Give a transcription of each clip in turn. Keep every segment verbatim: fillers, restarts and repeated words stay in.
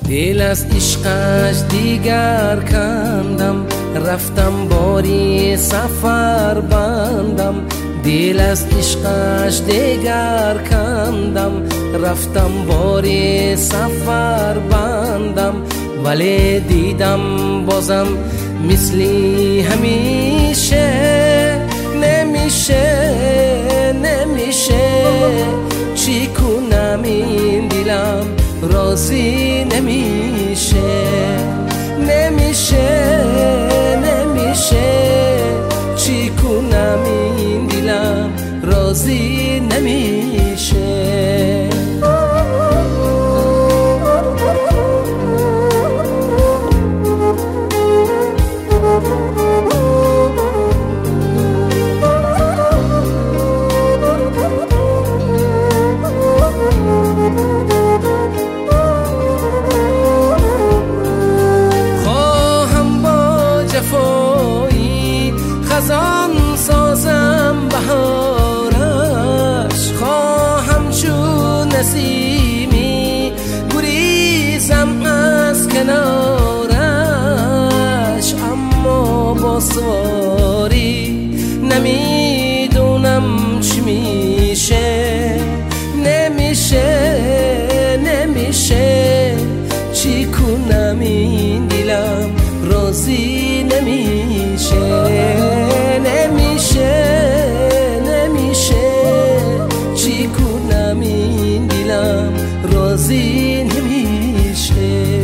دل از عشقش دیگر کندم، رفتم باری سفر بندم. دل از عشقش دیگر کندم، رفتم باری سفر بندم. ولی دیدم بازم مثلی همیشه، نمیشه نمیشه. چی کنم این دلم راضی نمیشه، نمیشه نمیشه. چی کنم این دلم راضی نمیشه. خزان سازم بهارش، خواهم چون نسیمی گریزم از کنارش. اما با سواری نمیدونم چی میشه، نمیشه نمیشه. چی کنم این دلم راضی نمیشه، نمیشه نمیشه. چی کنم این دلم راضی نمیشه.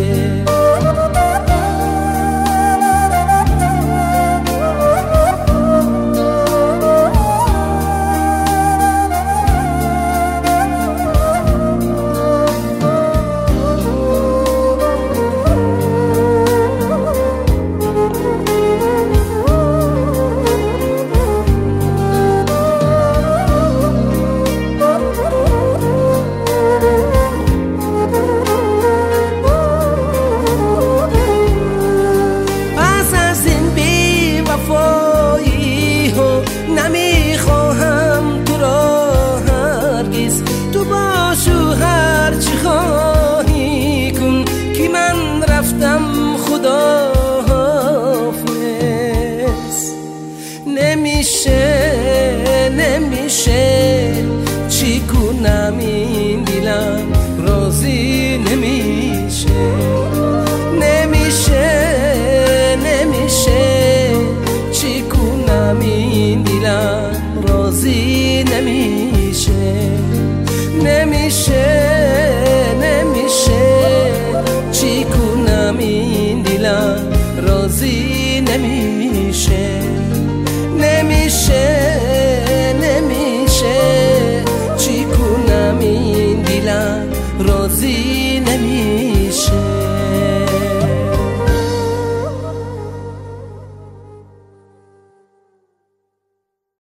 نمیخواهم تو را هرگز، تو باشو هر چی خواهی کن که من رفتم خدا حافظ. نمیشه نمیشه. چی کنم این دلم راضی نمیشه، نمیشه نمیشه. چی کنم این دلم راضی نمیشه، نمیشه نمیشه. چی کنم این دلم راضی نمیشه، نمیشه نمیشه. چی کنم این دلم راضی